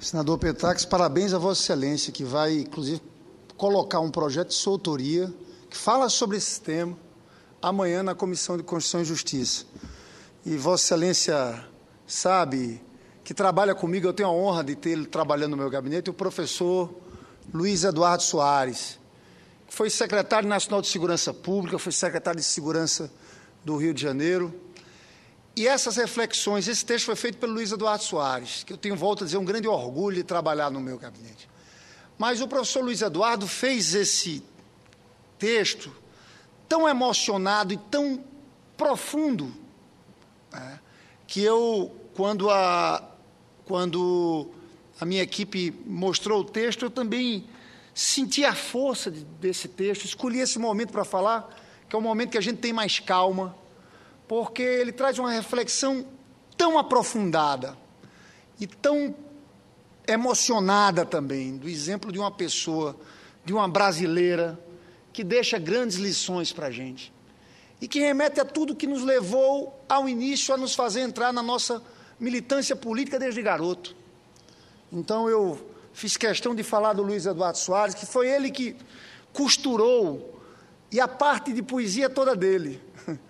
Senador Petraques, parabéns a Vossa Excelência, que vai, inclusive, colocar um projeto de sua autoria que fala sobre esse tema amanhã na Comissão de Constituição e Justiça. E Vossa Excelência sabe que trabalha comigo, eu tenho a honra de ter ele trabalhando no meu gabinete, o professor Luiz Eduardo Soares, que foi secretário nacional de Segurança Pública, foi secretário de Segurança do Rio de Janeiro. E essas reflexões, esse texto foi feito pelo Luiz Eduardo Soares, que eu tenho, volto a dizer, um grande orgulho de trabalhar no meu gabinete. Mas o professor Luiz Eduardo fez esse texto tão emocionado e tão profundo, né, que eu, quando a minha equipe mostrou o texto, eu também senti a força desse texto, escolhi esse momento para falar, que é o momento que a gente tem mais calma, porque ele traz uma reflexão tão aprofundada e tão emocionada também, do exemplo de uma pessoa, de uma brasileira, que deixa grandes lições para a gente e que remete a tudo que nos levou ao início a nos fazer entrar na nossa militância política desde garoto. Então, eu fiz questão de falar do Luiz Eduardo Soares, que foi ele que costurou, e a parte de poesia toda dele.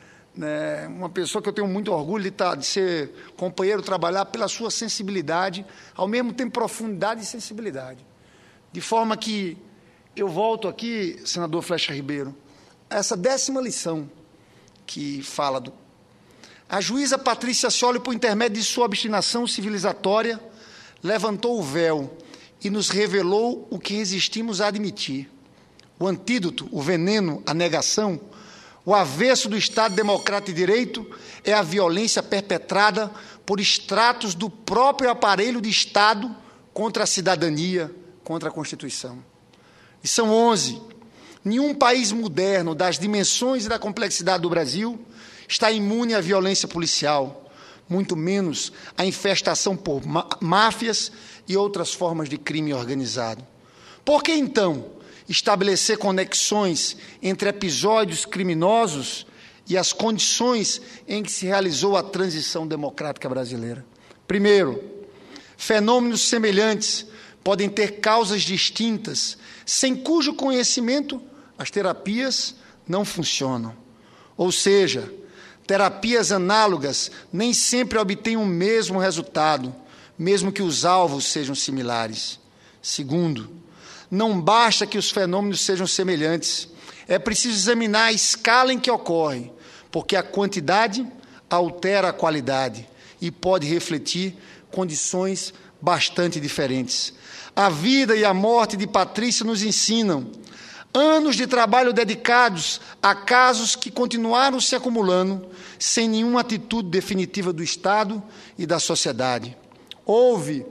Né, uma pessoa que eu tenho muito orgulho de ser companheiro, trabalhar pela sua sensibilidade, ao mesmo tempo profundidade e sensibilidade. De forma que eu volto aqui, senador Flecha Ribeiro, a essa 10ª lição que fala do... A juíza Patrícia Scioli, por intermédio de sua obstinação civilizatória, levantou o véu e nos revelou o que resistimos a admitir. O antídoto, o veneno, a negação, o avesso do Estado Democrático de Direito é a violência perpetrada por estratos do próprio aparelho de Estado contra a cidadania, contra a Constituição. Lição 11. Nenhum país moderno das dimensões e da complexidade do Brasil está imune à violência policial, muito menos à infestação por máfias e outras formas de crime organizado. Por que, então, estabelecer conexões entre episódios criminosos e as condições em que se realizou a transição democrática brasileira? Primeiro, fenômenos semelhantes podem ter causas distintas, sem cujo conhecimento as terapias não funcionam. Ou seja, terapias análogas nem sempre obtêm o mesmo resultado, mesmo que os alvos sejam similares. Segundo, não basta que os fenômenos sejam semelhantes, é preciso examinar a escala em que ocorrem, porque a quantidade altera a qualidade e pode refletir condições bastante diferentes. A vida e a morte de Patrícia nos ensinam anos de trabalho dedicados a casos que continuaram se acumulando sem nenhuma atitude definitiva do Estado e da sociedade. Houve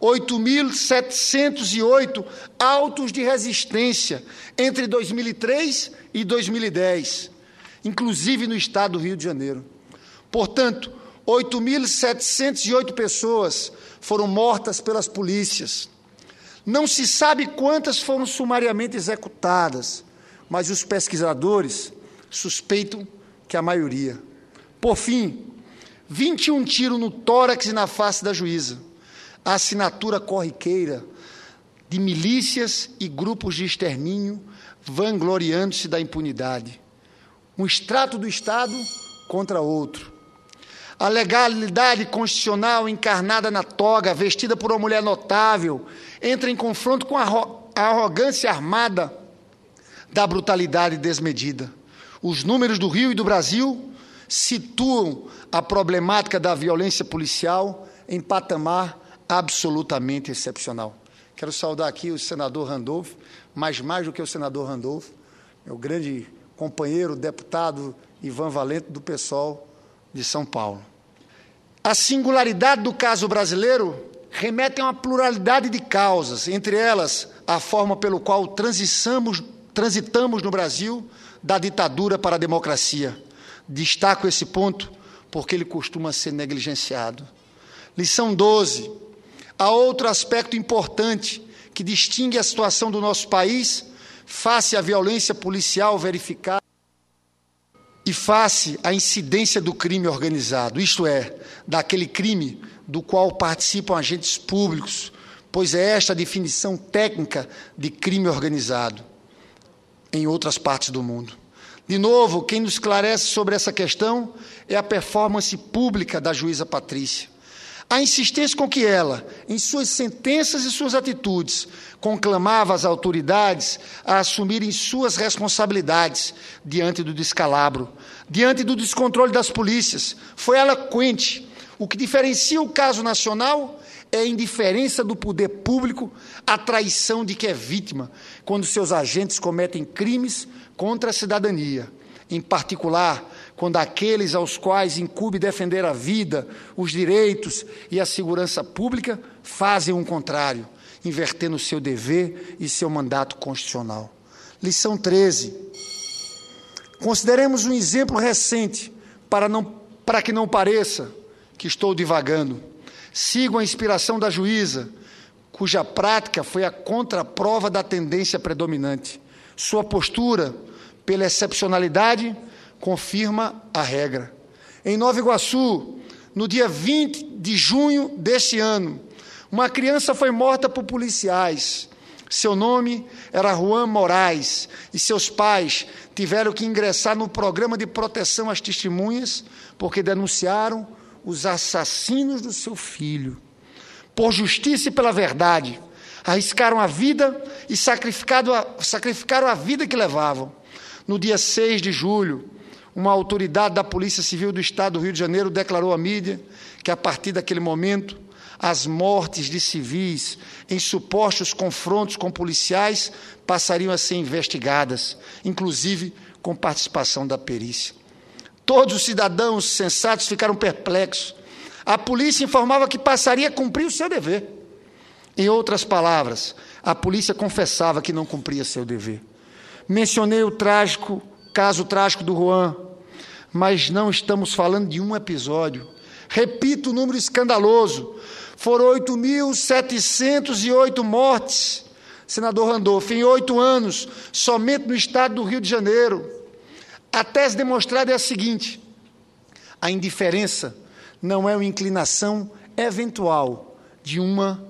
8.708 autos de resistência entre 2003 e 2010, inclusive no estado do Rio de Janeiro. Portanto, 8.708 pessoas foram mortas pelas polícias. Não se sabe quantas foram sumariamente executadas, mas os pesquisadores suspeitam que a maioria. Por fim, 21 tiros no tórax e na face da juíza. A assinatura corriqueira de milícias e grupos de extermínio vangloriando-se da impunidade. Um extrato do Estado contra outro. A legalidade constitucional encarnada na toga, vestida por uma mulher notável, entra em confronto com a arrogância armada da brutalidade desmedida. Os números do Rio e do Brasil situam a problemática da violência policial em patamar absolutamente excepcional. Quero saudar aqui o senador Randolph, mas mais do que o senador Randolph, meu grande companheiro, deputado Ivan Valente, do PSOL de São Paulo. A singularidade do caso brasileiro remete a uma pluralidade de causas, entre elas a forma pelo qual transitamos no Brasil da ditadura para a democracia. Destaco esse ponto porque ele costuma ser negligenciado. Lição 12. Há outro aspecto importante que distingue a situação do nosso país face à violência policial verificada e face à incidência do crime organizado, isto é, daquele crime do qual participam agentes públicos, pois é esta a definição técnica de crime organizado em outras partes do mundo. De novo, quem nos esclarece sobre essa questão é a performance pública da juíza Patrícia. A insistência com que ela, em suas sentenças e suas atitudes, conclamava as autoridades a assumirem suas responsabilidades diante do descalabro, diante do descontrole das polícias, foi eloquente. O que diferencia o caso nacional é a indiferença do poder público à traição de que é vítima, quando seus agentes cometem crimes contra a cidadania, em particular, quando aqueles aos quais incumbe defender a vida, os direitos e a segurança pública fazem o contrário, invertendo seu dever e seu mandato constitucional. Lição 13. Consideremos um exemplo recente, para que não pareça que estou divagando. Sigo a inspiração da juíza, cuja prática foi a contraprova da tendência predominante. Sua postura, pela excepcionalidade, confirma a regra. Em Nova Iguaçu, no dia 20 de junho deste ano, uma criança foi morta por policiais. Seu nome era Juan Moraes e seus pais tiveram que ingressar no programa de proteção às testemunhas porque denunciaram os assassinos do seu filho. Por justiça e pela verdade, arriscaram a vida e sacrificaram a vida que levavam. No dia 6 de julho, uma autoridade da Polícia Civil do Estado do Rio de Janeiro declarou à mídia que, a partir daquele momento, as mortes de civis em supostos confrontos com policiais passariam a ser investigadas, inclusive com participação da perícia. Todos os cidadãos sensatos ficaram perplexos. A polícia informava que passaria a cumprir o seu dever. Em outras palavras, a polícia confessava que não cumpria seu dever. Mencionei o caso trágico do Juan, mas não estamos falando de um episódio. Repito o número escandaloso. Foram 8.708 mortes, senador Randolph, em 8 anos, somente no estado do Rio de Janeiro. A tese demonstrada é a seguinte: a indiferença não é uma inclinação eventual de uma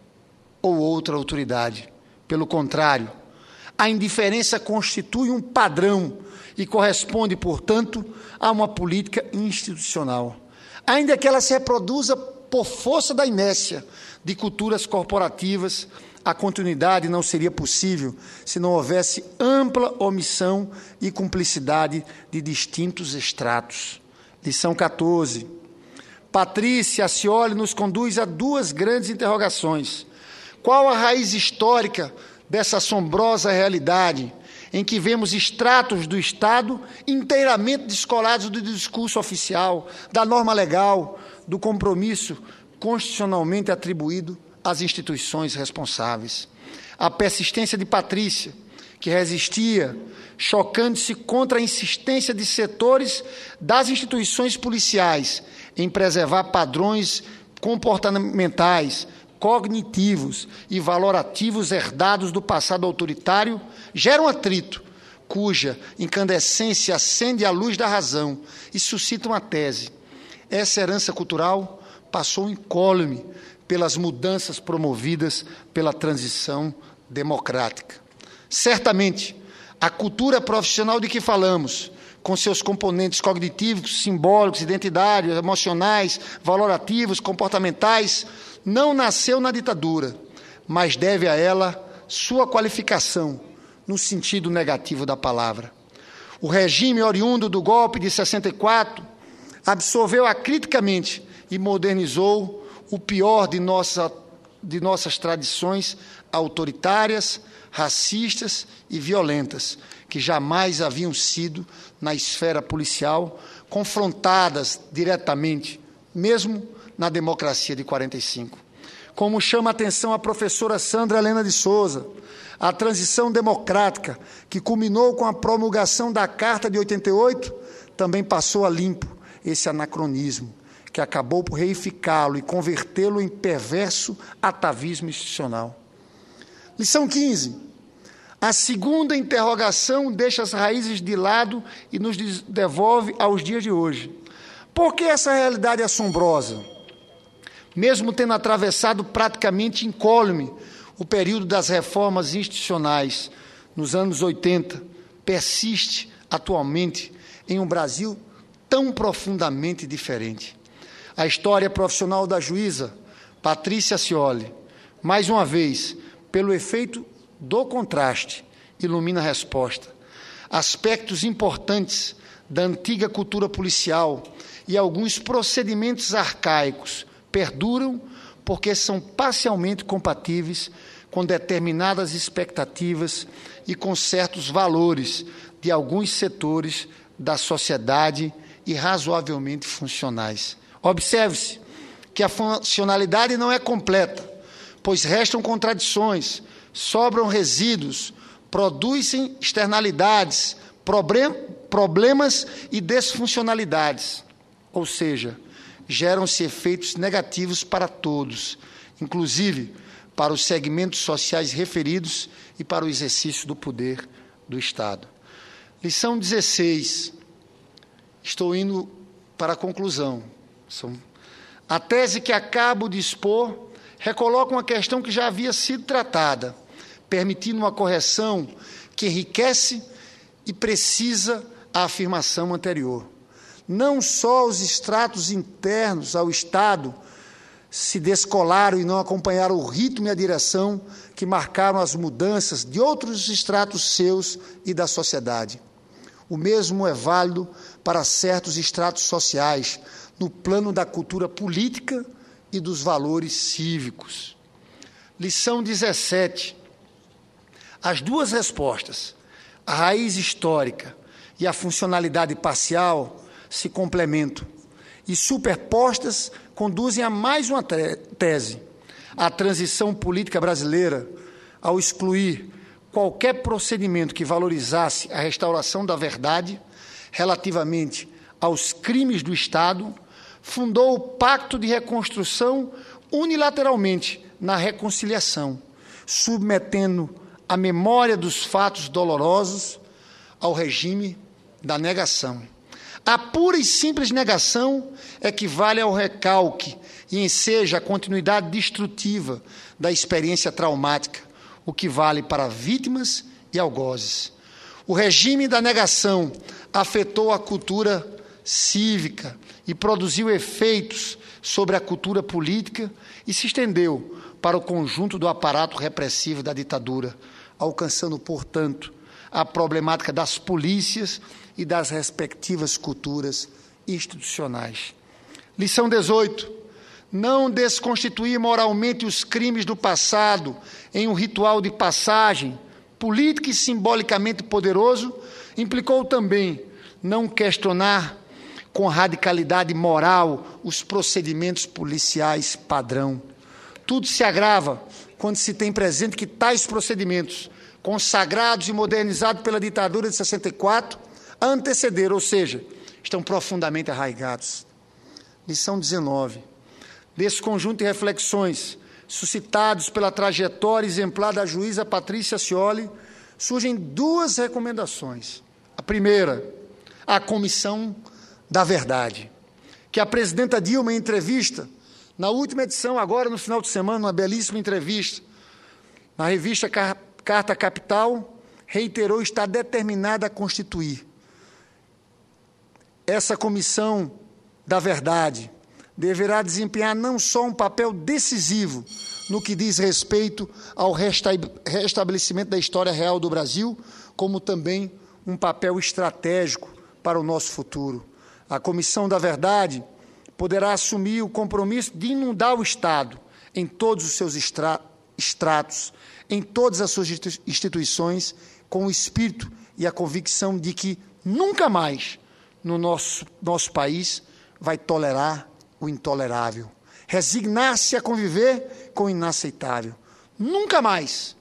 ou outra autoridade. Pelo contrário, a indiferença constitui um padrão e corresponde, portanto, a uma política institucional. Ainda que ela se reproduza por força da inércia de culturas corporativas, a continuidade não seria possível se não houvesse ampla omissão e cumplicidade de distintos estratos. Lição 14. Patrícia Acioli nos conduz a 2 grandes interrogações. Qual a raiz histórica dessa assombrosa realidade em que vemos extratos do Estado inteiramente descolados do discurso oficial, da norma legal, do compromisso constitucionalmente atribuído às instituições responsáveis? A persistência de Patrícia, que resistia, chocando-se contra a insistência de setores das instituições policiais em preservar padrões comportamentais, cognitivos e valorativos herdados do passado autoritário, gera um atrito, cuja incandescência acende a luz da razão e suscita uma tese. Essa herança cultural passou incólume pelas mudanças promovidas pela transição democrática. Certamente, a cultura profissional de que falamos, com seus componentes cognitivos, simbólicos, identitários, emocionais, valorativos, comportamentais, não nasceu na ditadura, mas deve a ela sua qualificação, no sentido negativo da palavra. O regime oriundo do golpe de 64 absorveu acriticamente e modernizou o pior de nossas tradições autoritárias, racistas e violentas, que jamais haviam sido, na esfera policial, confrontadas diretamente, mesmo na democracia de 45. Como chama a atenção a professora Sandra Helena de Souza, a transição democrática, que culminou com a promulgação da Carta de 88, também passou a limpo esse anacronismo, que acabou por reificá-lo e convertê-lo em perverso atavismo institucional. Lição 15. A segunda interrogação deixa as raízes de lado e nos devolve aos dias de hoje. Por que essa realidade assombrosa? mesmo tendo atravessado praticamente incólume o período das reformas institucionais nos anos 80, persiste atualmente em um Brasil tão profundamente diferente. A história profissional da juíza Patrícia Scioli, mais uma vez, pelo efeito do contraste, ilumina a resposta. Aspectos importantes da antiga cultura policial e alguns procedimentos arcaicos perduram porque são parcialmente compatíveis com determinadas expectativas e com certos valores de alguns setores da sociedade e razoavelmente funcionais. Observe-se que a funcionalidade não é completa, pois restam contradições, sobram resíduos, produzem externalidades, problemas e desfuncionalidades, ou seja, geram-se efeitos negativos para todos, inclusive para os segmentos sociais referidos e para o exercício do poder do Estado. Lição 16. Estou indo para a conclusão. A tese que acabo de expor recoloca uma questão que já havia sido tratada, permitindo uma correção que enriquece e precisa a afirmação anterior. Não só os estratos internos ao Estado se descolaram e não acompanharam o ritmo e a direção que marcaram as mudanças de outros estratos seus e da sociedade. O mesmo é válido para certos estratos sociais, no plano da cultura política e dos valores cívicos. Lição 17. As duas respostas, a raiz histórica e a funcionalidade parcial, se complementam e, superpostas, conduzem a mais uma tese. A transição política brasileira, ao excluir qualquer procedimento que valorizasse a restauração da verdade relativamente aos crimes do Estado, fundou o Pacto de Reconstrução unilateralmente na reconciliação, submetendo a memória dos fatos dolorosos ao regime da negação. A pura e simples negação equivale ao recalque e enseja a continuidade destrutiva da experiência traumática, o que vale para vítimas e algozes. O regime da negação afetou a cultura cívica e produziu efeitos sobre a cultura política e se estendeu para o conjunto do aparato repressivo da ditadura, alcançando, portanto, a problemática das polícias e das respectivas culturas institucionais. Lição 18. Não desconstituir moralmente os crimes do passado em um ritual de passagem, político e simbolicamente poderoso, implicou também não questionar com radicalidade moral os procedimentos policiais padrão. Tudo se agrava quando se tem presente que tais procedimentos, consagrados e modernizados pela ditadura de 64, antecederam, ou seja, estão profundamente arraigados. Lição 19. Desse conjunto de reflexões suscitados pela trajetória exemplar da juíza Patrícia Scioli, surgem duas recomendações. A primeira, a Comissão da Verdade, que a presidenta Dilma, em entrevista, na última edição, agora no final de semana, uma belíssima entrevista, na revista Carta Capital, reiterou estar determinada a constituir. Essa Comissão da Verdade deverá desempenhar não só um papel decisivo no que diz respeito ao restabelecimento da história real do Brasil, como também um papel estratégico para o nosso futuro. A Comissão da Verdade poderá assumir o compromisso de inundar o Estado em todos os seus estratos, em todas as suas instituições, com o espírito e a convicção de que nunca mais no nosso país vai tolerar o intolerável, resignar-se a conviver com o inaceitável. Nunca mais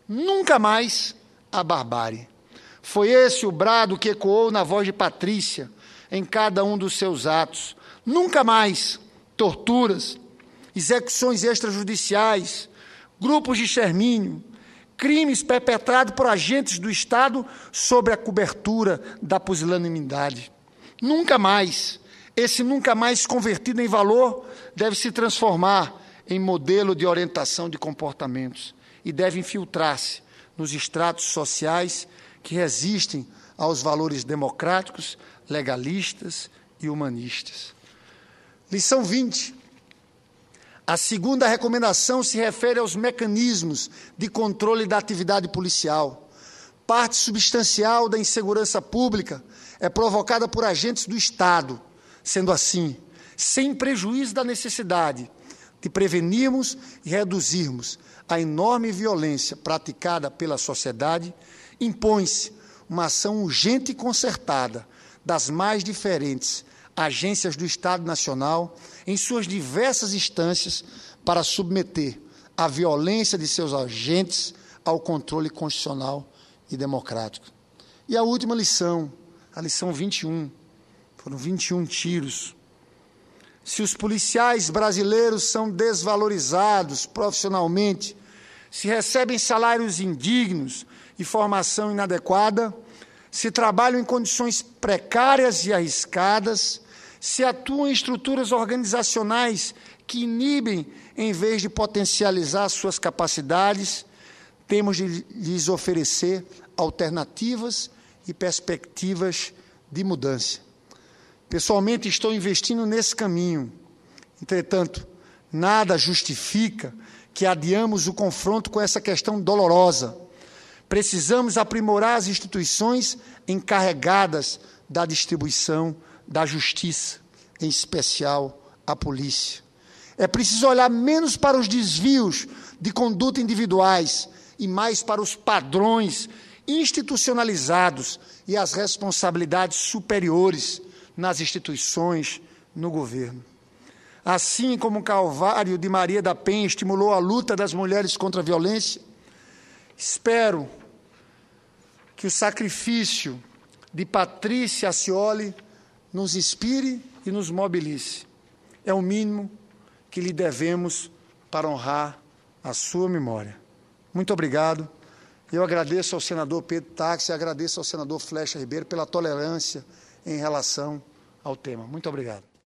a barbárie. Foi esse o brado que ecoou na voz de Patrícia em cada um dos seus atos. Nunca mais torturas, execuções extrajudiciais, grupos de extermínio, crimes perpetrados por agentes do Estado sob a cobertura da pusilanimidade. Nunca mais. Esse nunca mais convertido em valor deve se transformar em modelo de orientação de comportamentos e deve infiltrar-se nos estratos sociais que resistem aos valores democráticos, legalistas e humanistas. Lição 20. A segunda recomendação se refere aos mecanismos de controle da atividade policial. Parte substancial da insegurança pública é provocada por agentes do Estado. Sendo assim, sem prejuízo da necessidade de prevenirmos e reduzirmos a enorme violência praticada pela sociedade, impõe-se uma ação urgente e concertada das mais diferentes agências do Estado Nacional em suas diversas instâncias para submeter a violência de seus agentes ao controle constitucional e democrático. E a última lição, a lição 21, foram 21 tiros. Se os policiais brasileiros são desvalorizados profissionalmente, se recebem salários indignos e formação inadequada, se trabalham em condições precárias e arriscadas, se atuam em estruturas organizacionais que inibem em vez de potencializar suas capacidades, temos de lhes oferecer alternativas e perspectivas de mudança. Pessoalmente, estou investindo nesse caminho. Entretanto, nada justifica que adiamos o confronto com essa questão dolorosa. Precisamos aprimorar as instituições encarregadas da distribuição da justiça, em especial a polícia. É preciso olhar menos para os desvios de conduta individuais e mais para os padrões institucionalizados e as responsabilidades superiores nas instituições, no governo. Assim como o Calvário de Maria da Penha estimulou a luta das mulheres contra a violência, espero que o sacrifício de Patrícia Acioli nos inspire e nos mobilize. É o mínimo que lhe devemos para honrar a sua memória. Muito obrigado. Eu agradeço ao senador Pedro Táxi e agradeço ao senador Flecha Ribeiro pela tolerância em relação ao tema. Muito obrigado.